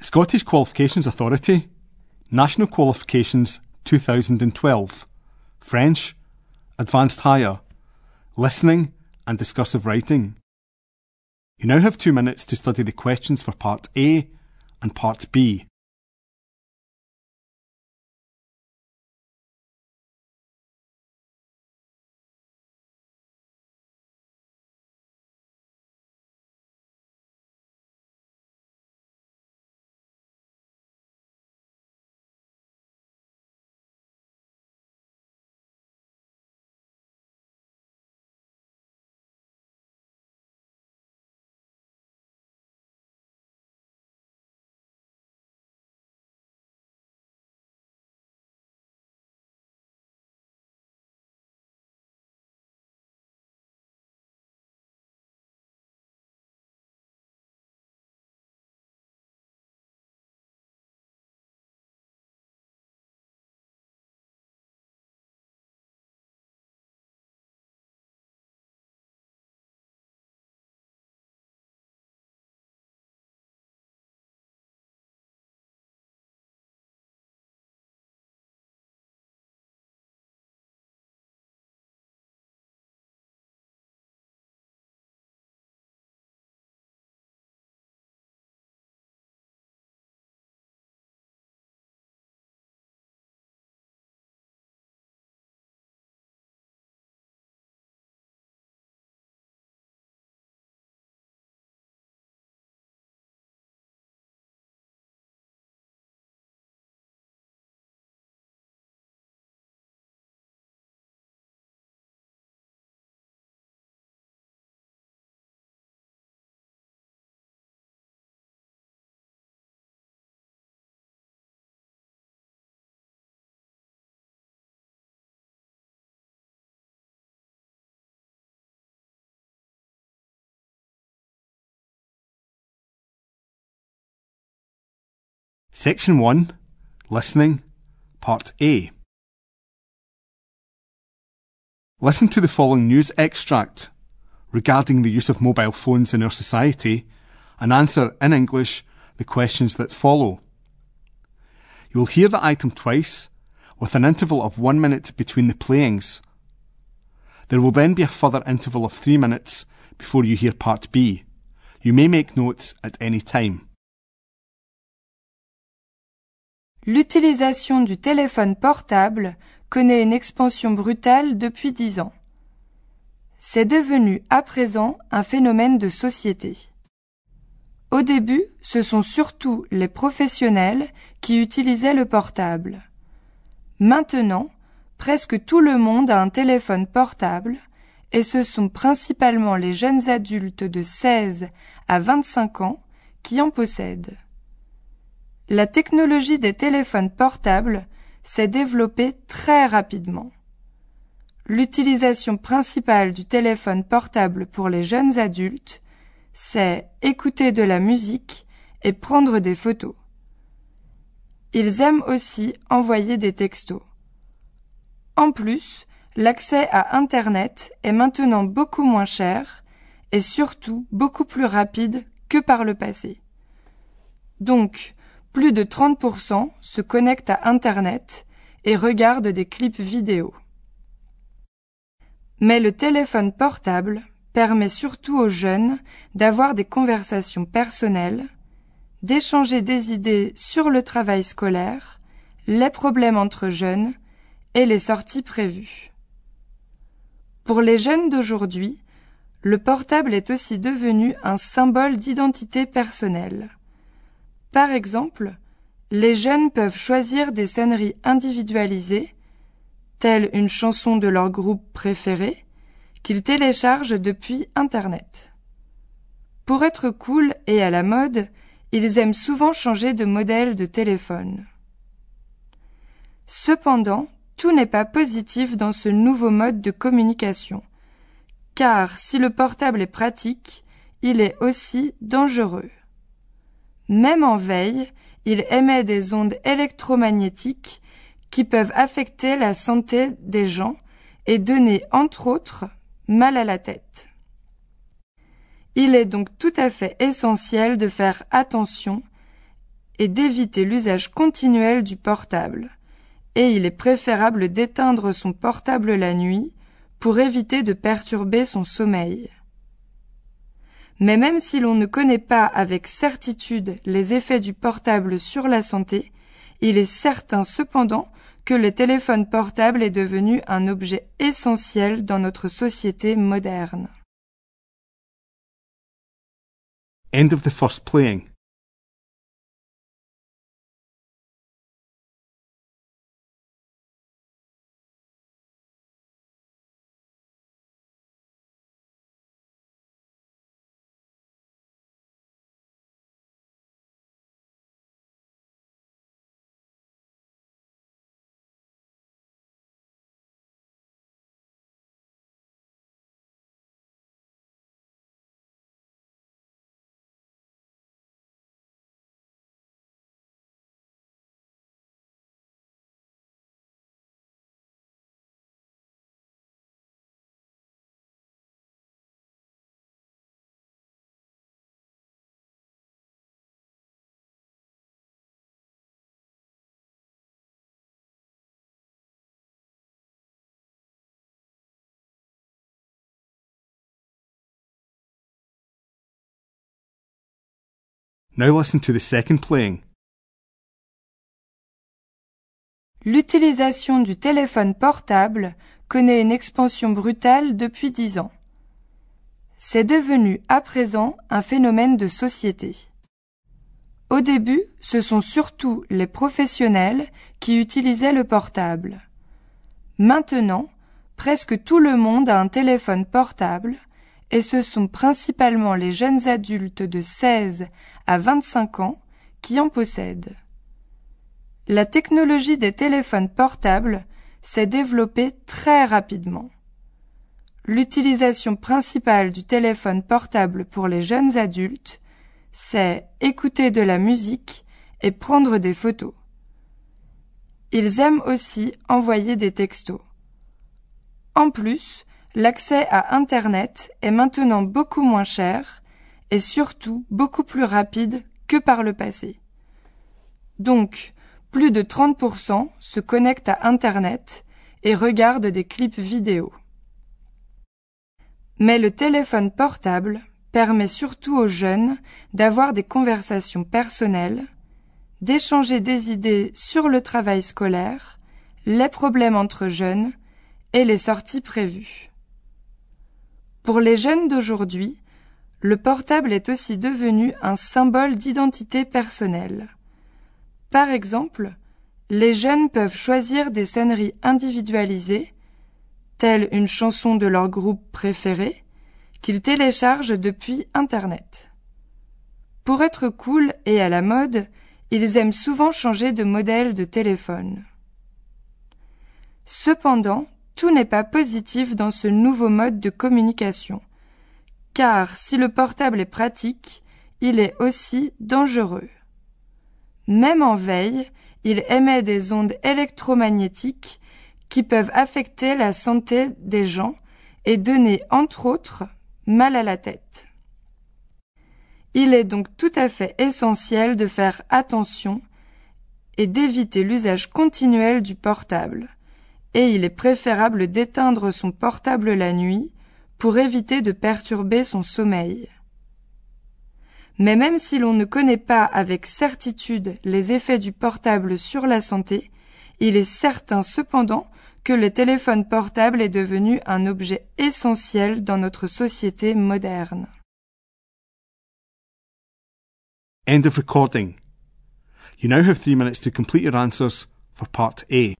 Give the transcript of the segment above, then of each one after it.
Scottish Qualifications Authority, National Qualifications 2012, French, Advanced Higher, Listening and Discursive Writing. You now have 2 minutes to study the questions for Part A and Part B. Section 1, Listening, Part A. Listen to the following news extract regarding the use of mobile phones in our society and answer in English the questions that follow. You will hear the item twice with an interval of 1 minute between the playings. There will then be a further interval of 3 minutes before you hear Part B. You may make notes at any time. L'utilisation du téléphone portable connaît une expansion brutale depuis 10 ans. C'est devenu à présent un phénomène de société. Au début, ce sont surtout les professionnels qui utilisaient le portable. Maintenant, presque tout le monde a un téléphone portable et ce sont principalement les jeunes adultes de 16 à 25 ans qui en possèdent. La technologie des téléphones portables s'est développée très rapidement. L'utilisation principale du téléphone portable pour les jeunes adultes, c'est écouter de la musique et prendre des photos. Ils aiment aussi envoyer des textos. En plus, l'accès à Internet est maintenant beaucoup moins cher et surtout beaucoup plus rapide que par le passé. Donc, plus de 30% se connectent à Internet et regardent des clips vidéo. Mais le téléphone portable permet surtout aux jeunes d'avoir des conversations personnelles, d'échanger des idées sur le travail scolaire, les problèmes entre jeunes et les sorties prévues. Pour les jeunes d'aujourd'hui, le portable est aussi devenu un symbole d'identité personnelle. Par exemple, les jeunes peuvent choisir des sonneries individualisées, telle une chanson de leur groupe préféré, qu'ils téléchargent depuis Internet. Pour être cool et à la mode, ils aiment souvent changer de modèle de téléphone. Cependant, tout n'est pas positif dans ce nouveau mode de communication, car si le portable est pratique, il est aussi dangereux. Même en veille, il émet des ondes électromagnétiques qui peuvent affecter la santé des gens et donner, entre autres, mal à la tête. Il est donc tout à fait essentiel de faire attention et d'éviter l'usage continuel du portable. Et il est préférable d'éteindre son portable la nuit pour éviter de perturber son sommeil. Mais même si l'on ne connaît pas avec certitude les effets du portable sur la santé, il est certain cependant que le téléphone portable est devenu un objet essentiel dans notre société moderne. End of the first playing. Now listen to the second playing. L'utilisation du téléphone portable connaît une expansion brutale depuis 10 ans. C'est devenu à présent un phénomène de société. Au début, ce sont surtout les professionnels qui utilisaient le portable. Maintenant, presque tout le monde a un téléphone portable et ce sont principalement les jeunes adultes de 16 à 25 ans qui en possèdent. La technologie des téléphones portables s'est développée très rapidement. L'utilisation principale du téléphone portable pour les jeunes adultes, c'est écouter de la musique et prendre des photos. Ils aiment aussi envoyer des textos. En plus, l'accès à Internet est maintenant beaucoup moins cher et surtout beaucoup plus rapide que par le passé. Donc, plus de 30% se connectent à Internet et regardent des clips vidéo. Mais le téléphone portable permet surtout aux jeunes d'avoir des conversations personnelles, d'échanger des idées sur le travail scolaire, les problèmes entre jeunes et les sorties prévues. Pour les jeunes d'aujourd'hui, le portable est aussi devenu un symbole d'identité personnelle. Par exemple, les jeunes peuvent choisir des sonneries individualisées, telle une chanson de leur groupe préféré, qu'ils téléchargent depuis Internet. Pour être cool et à la mode, ils aiment souvent changer de modèle de téléphone. Cependant, tout n'est pas positif dans ce nouveau mode de communication, car si le portable est pratique, il est aussi dangereux. Même en veille, il émet des ondes électromagnétiques qui peuvent affecter la santé des gens et donner, entre autres, mal à la tête. Il est donc tout à fait essentiel de faire attention et d'éviter l'usage continuel du portable. Et il est préférable d'éteindre son portable la nuit pour éviter de perturber son sommeil. Mais même si l'on ne connaît pas avec certitude les effets du portable sur la santé, il est certain cependant que le téléphone portable est devenu un objet essentiel dans notre société moderne. End of recording. You now have 3 minutes to complete your answers for part A.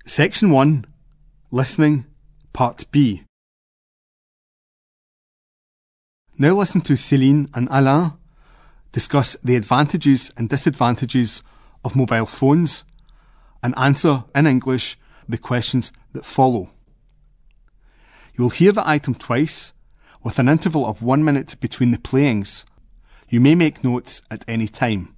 Section 1, Listening, Part B. Now listen to Céline and Alain discuss the advantages and disadvantages of mobile phones and answer in English the questions that follow. You will hear the item twice with an interval of 1 minute between the playings. You may make notes at any time.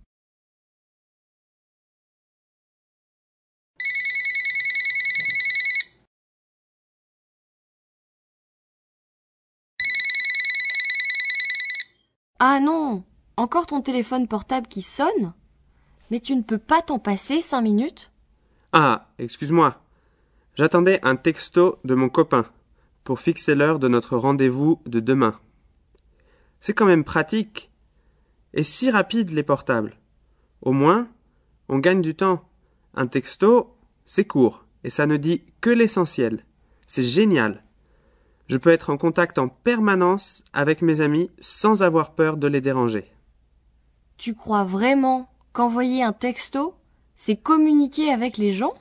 Ah non, encore ton téléphone portable qui sonne? Mais tu ne peux pas t'en passer 5 minutes? Ah, excuse-moi. J'attendais un texto de mon copain pour fixer l'heure de notre rendez-vous de demain. C'est quand même pratique et si rapide les portables. Au moins, on gagne du temps. Un texto, c'est court et ça ne dit que l'essentiel. C'est génial. Je peux être en contact en permanence avec mes amis sans avoir peur de les déranger. Tu crois vraiment qu'envoyer un texto, c'est communiquer avec les gens?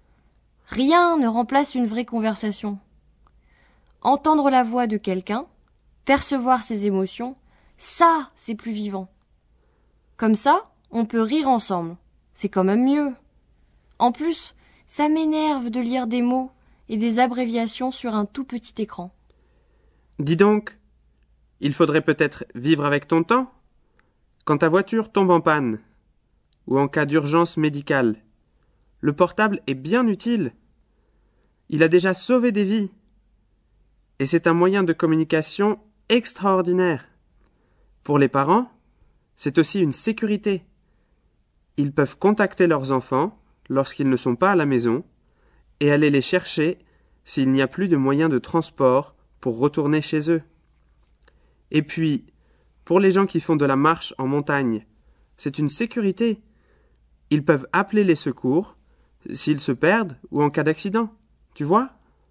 Rien ne remplace une vraie conversation. Entendre la voix de quelqu'un, percevoir ses émotions, ça, c'est plus vivant. Comme ça, on peut rire ensemble. C'est quand même mieux. En plus, ça m'énerve de lire des mots et des abréviations sur un tout petit écran. Dis donc, il faudrait peut-être vivre avec ton temps? Quand ta voiture tombe en panne, ou en cas d'urgence médicale, le portable est bien utile. Il a déjà sauvé des vies. Et c'est un moyen de communication extraordinaire. Pour les parents, c'est aussi une sécurité. Ils peuvent contacter leurs enfants lorsqu'ils ne sont pas à la maison et aller les chercher s'il n'y a plus de moyens de transport pour retourner chez eux. Et puis, pour les gens qui font de la marche en montagne, c'est une sécurité. Ils peuvent appeler les secours s'ils se perdent ou en cas d'accident. Tu vois?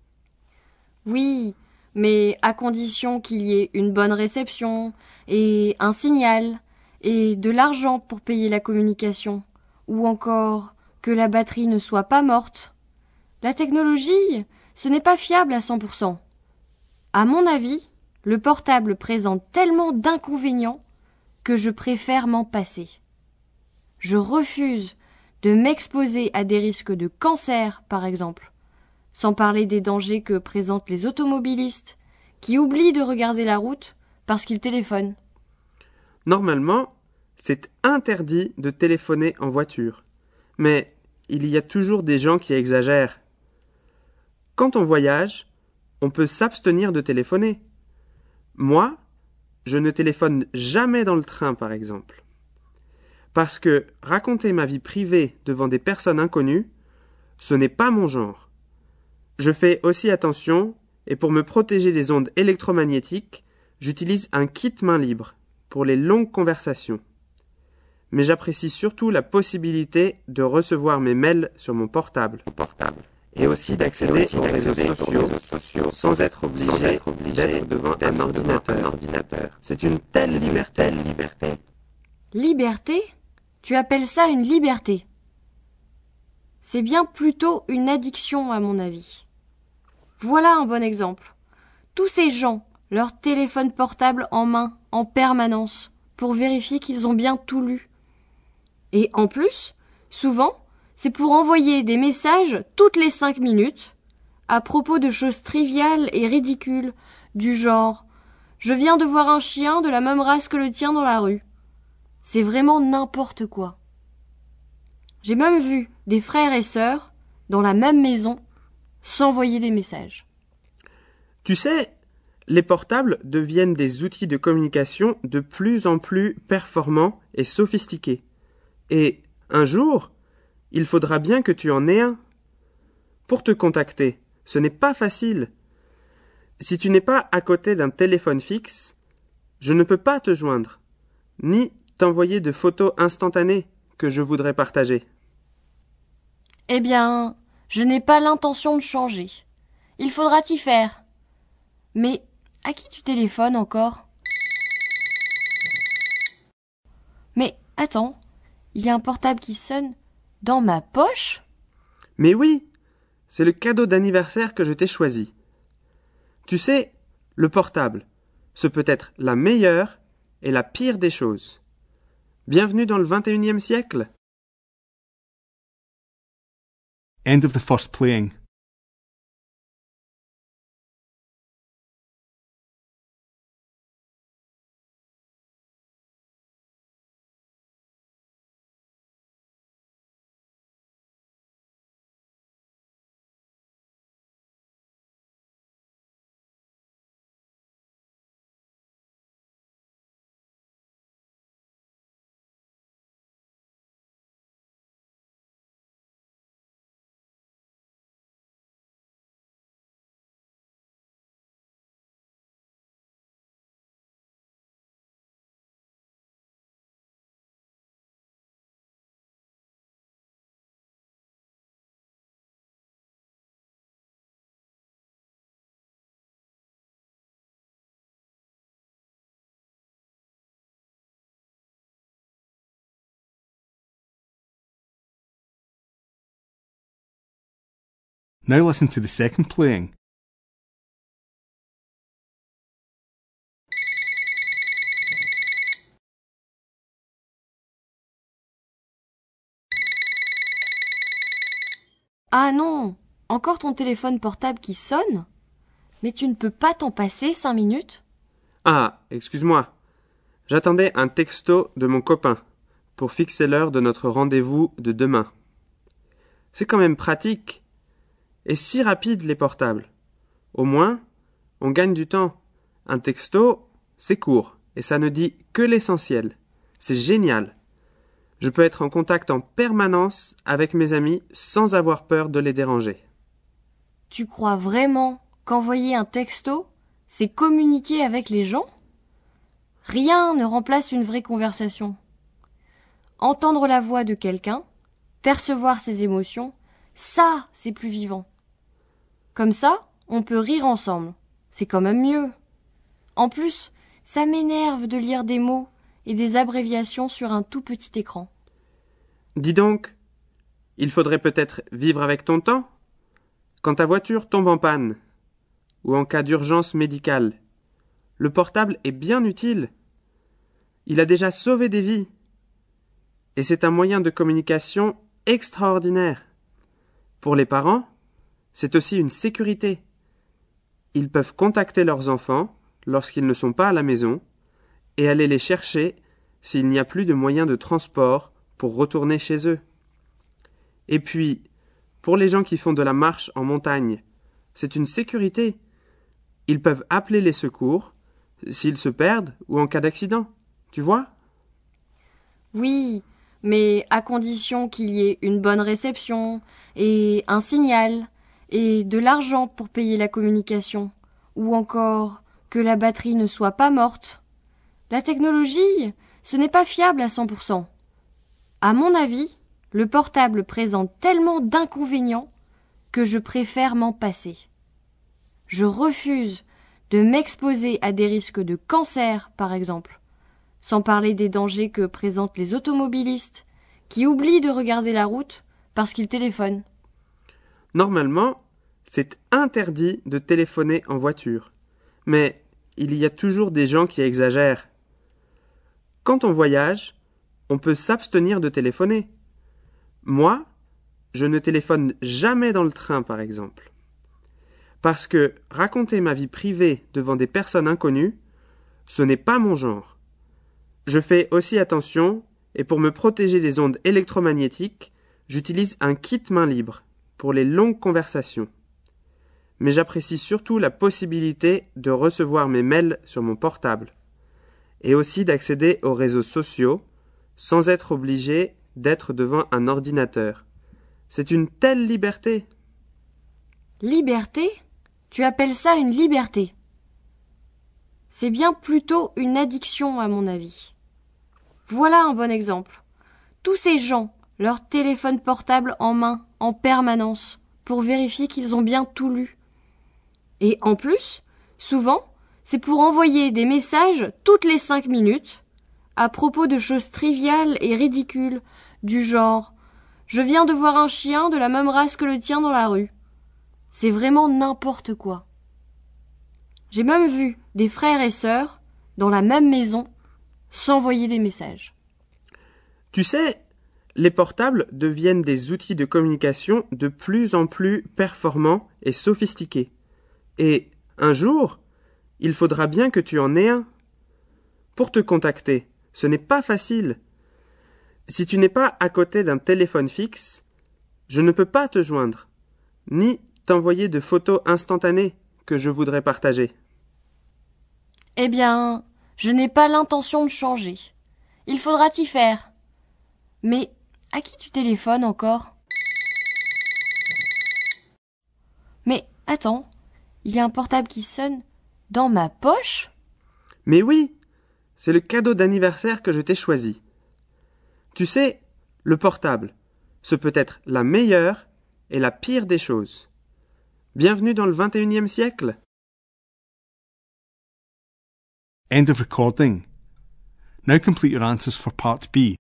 Oui, mais à condition qu'il y ait une bonne réception et un signal et de l'argent pour payer la communication ou encore que la batterie ne soit pas morte. La technologie, ce n'est pas fiable à 100%. À mon avis, le portable présente tellement d'inconvénients que je préfère m'en passer. Je refuse de m'exposer à des risques de cancer, par exemple, sans parler des dangers que présentent les automobilistes qui oublient de regarder la route parce qu'ils téléphonent. Normalement, c'est interdit de téléphoner en voiture. Mais il y a toujours des gens qui exagèrent. Quand on voyage, on peut s'abstenir de téléphoner. Moi, je ne téléphone jamais dans le train, par exemple. Parce que raconter ma vie privée devant des personnes inconnues, ce n'est pas mon genre. Je fais aussi attention, et pour me protéger des ondes électromagnétiques, j'utilise un kit main libre pour les longues conversations. Mais j'apprécie surtout la possibilité de recevoir mes mails sur mon portable. Et aussi d'accéder aux réseaux sociaux sans être obligé d'être devant un ordinateur. C'est une telle liberté. Liberté? Tu appelles ça une liberté? C'est bien plutôt une addiction à mon avis. Voilà un bon exemple. Tous ces gens, leur téléphone portable en main, en permanence, pour vérifier qu'ils ont bien tout lu. Et en plus, souvent, c'est pour envoyer des messages toutes les 5 minutes à propos de choses triviales et ridicules, du genre « Je viens de voir un chien de la même race que le tien dans la rue ». C'est vraiment n'importe quoi. J'ai même vu des frères et sœurs, dans la même maison, s'envoyer des messages. Tu sais, les portables deviennent des outils de communication de plus en plus performants et sophistiqués. Et un jour, il faudra bien que tu en aies un. Pour te contacter, ce n'est pas facile. Si tu n'es pas à côté d'un téléphone fixe, je ne peux pas te joindre, ni t'envoyer de photos instantanées que je voudrais partager. Eh bien, je n'ai pas l'intention de changer. Il faudra t'y faire. Mais à qui tu téléphones encore? Mais attends, il y a un portable qui sonne dans ma poche? Mais oui, c'est le cadeau d'anniversaire que je t'ai choisi. Tu sais, le portable, ce peut être la meilleure et la pire des choses. Bienvenue dans le 21e siècle. End of the first playing. Now listen to the second playing. Ah non, encore ton téléphone portable qui sonne? Mais tu ne peux pas t'en passer 5 minutes? Ah, excuse-moi. J'attendais un texto de mon copain pour fixer l'heure de notre rendez-vous de demain. C'est quand même pratique et si rapide les portables. Au moins, on gagne du temps. Un texto, c'est court et ça ne dit que l'essentiel. C'est génial. Je peux être en contact en permanence avec mes amis sans avoir peur de les déranger. Tu crois vraiment qu'envoyer un texto, c'est communiquer avec les gens? Rien ne remplace une vraie conversation. Entendre la voix de quelqu'un, percevoir ses émotions, ça, c'est plus vivant. Comme ça, on peut rire ensemble. C'est quand même mieux. En plus, ça m'énerve de lire des mots et des abréviations sur un tout petit écran. Dis donc, il faudrait peut-être vivre avec ton temps? Quand ta voiture tombe en panne, ou en cas d'urgence médicale, le portable est bien utile. Il a déjà sauvé des vies. Et c'est un moyen de communication extraordinaire. Pour les parents, c'est aussi une sécurité. Ils peuvent contacter leurs enfants lorsqu'ils ne sont pas à la maison et aller les chercher s'il n'y a plus de moyens de transport pour retourner chez eux. Et puis, pour les gens qui font de la marche en montagne, c'est une sécurité. Ils peuvent appeler les secours s'ils se perdent ou en cas d'accident. Tu vois? Oui, mais à condition qu'il y ait une bonne réception et un signal et de l'argent pour payer la communication, ou encore que la batterie ne soit pas morte. La technologie, ce n'est pas fiable à 100%. À mon avis, le portable présente tellement d'inconvénients que je préfère m'en passer. Je refuse de m'exposer à des risques de cancer, par exemple, sans parler des dangers que présentent les automobilistes qui oublient de regarder la route parce qu'ils téléphonent. Normalement, c'est interdit de téléphoner en voiture. Mais il y a toujours des gens qui exagèrent. Quand on voyage, on peut s'abstenir de téléphoner. Moi, je ne téléphone jamais dans le train, par exemple. Parce que raconter ma vie privée devant des personnes inconnues, ce n'est pas mon genre. Je fais aussi attention, et pour me protéger des ondes électromagnétiques, j'utilise un kit main libre pour les longues conversations. Mais j'apprécie surtout la possibilité de recevoir mes mails sur mon portable, et aussi d'accéder aux réseaux sociaux sans être obligé d'être devant un ordinateur. C'est une telle liberté. Liberté? Tu appelles ça une liberté? C'est bien plutôt une addiction à mon avis. Voilà un bon exemple. Tous ces gens, leur téléphone portable en main, en permanence, pour vérifier qu'ils ont bien tout lu. Et en plus, souvent, c'est pour envoyer des messages toutes les 5 minutes à propos de choses triviales et ridicules, du genre « Je viens de voir un chien de la même race que le tien dans la rue ». c'est vraiment n'importe quoi. J'ai même vu des frères et sœurs dans la même maison s'envoyer des messages. Tu sais, les portables deviennent des outils de communication de plus en plus performants et sophistiqués. Et un jour, il faudra bien que tu en aies un. Pour te contacter, ce n'est pas facile. Si tu n'es pas à côté d'un téléphone fixe, je ne peux pas te joindre, ni t'envoyer de photos instantanées que je voudrais partager. Eh bien, je n'ai pas l'intention de changer. Il faudra t'y faire. Mais à qui tu téléphones encore ? Mais attends, il y a un portable qui sonne dans ma poche ? Mais oui, c'est le cadeau d'anniversaire que je t'ai choisi. Tu sais, le portable, ce peut être la meilleure et la pire des choses. Bienvenue dans le 21e siècle. End of recording. Now complete your answers for part B.